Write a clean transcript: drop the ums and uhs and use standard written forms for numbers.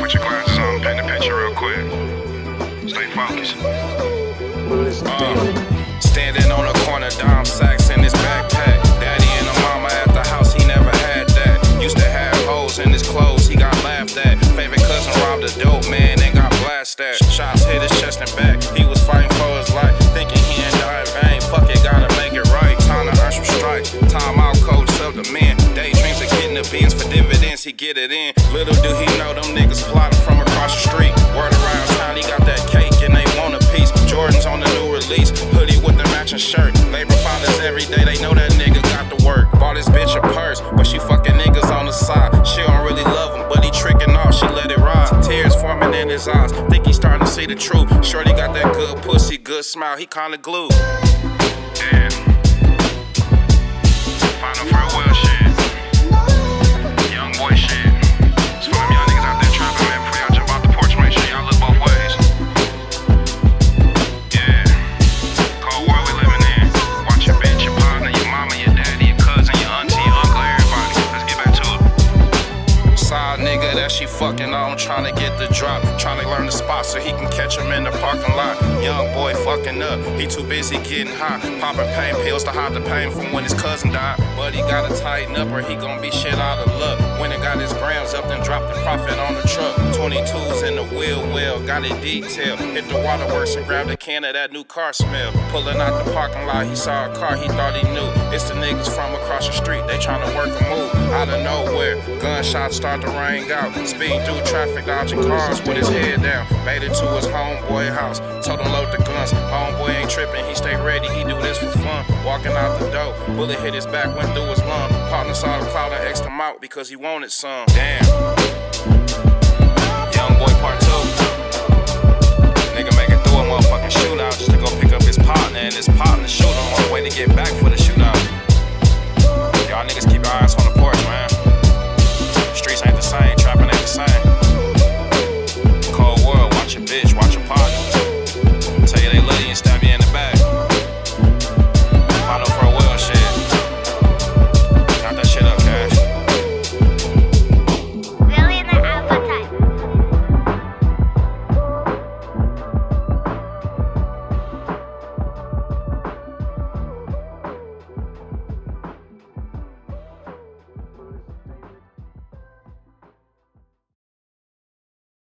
Put your glasses on, paint the picture real quick. Stay focused. Standing on the corner, Dom sacks in his backpack. Daddy and the mama at the house, he never had that. Used to have holes in his clothes, he got laughed at. Favorite cousin robbed a dope man and got blasted at. Shots hit his chest and back, he was fighting for his life. Thinking he ain't died in vain, fuck it, gotta make it right. Time to earn some stripes, time out coach of the men. Daydreams of getting the beans for dividends, he get it in. Little do he know them niggas plotting from across the street. Word around town, he got that cake and they want a piece. Jordan's on the new release, hoodie with the matching shirt. Labor fathers every day, they know that nigga got to work. Bought this bitch a purse, but she fucking niggas on the side. She don't really love him, but he tricking off, she let it ride. Tears forming in his eyes, think he starting to see the truth. Shorty got that good pussy, good smile, he kinda glued. Yeah. Final farewell shit. Young boy shit. It's for them young niggas out there trapping, man. Before y'all jump out the porch, make sure y'all look both ways. Yeah. Cold world we living in. Watch your bitch, your partner, your mama, your daddy, your cousin, your auntie, your uncle, everybody. Let's get back to it. Side nigga that she fucking on, trying to get the drop. Trying to learn the spot so he can catch him in the parking lot. Young boy fucking up, he too busy getting high. Popping pain pills to hide the pain from when his cousin died. But he gotta tighten up or he gon' be shit out of luck. When it got his grams up, then dropped the profit on the truck. 22s in the wheel well, got it detailed. Hit the waterworks and grabbed a can of that new car smell. Pulling out the parking lot, he saw a car, he thought he knew. It's the niggas from across the street, they tryna work a move. Out of nowhere, gunshots start to ring out. Speeding through traffic, dodging cars with his head down. Made it to his homeboy house, told him load the guns. Homeboy ain't tripping, he stay ready, he do this for fun. Walking out the door, bullet hit his back, went through his lung. Partner saw the cloud and X'd him out because he wanted some. Damn. Young boy part 2. Nigga make it through a motherfucking shootout just to go pick up his partner, and his partner shoot him on the way to get back for the shootout. Y'all niggas keep your eyes on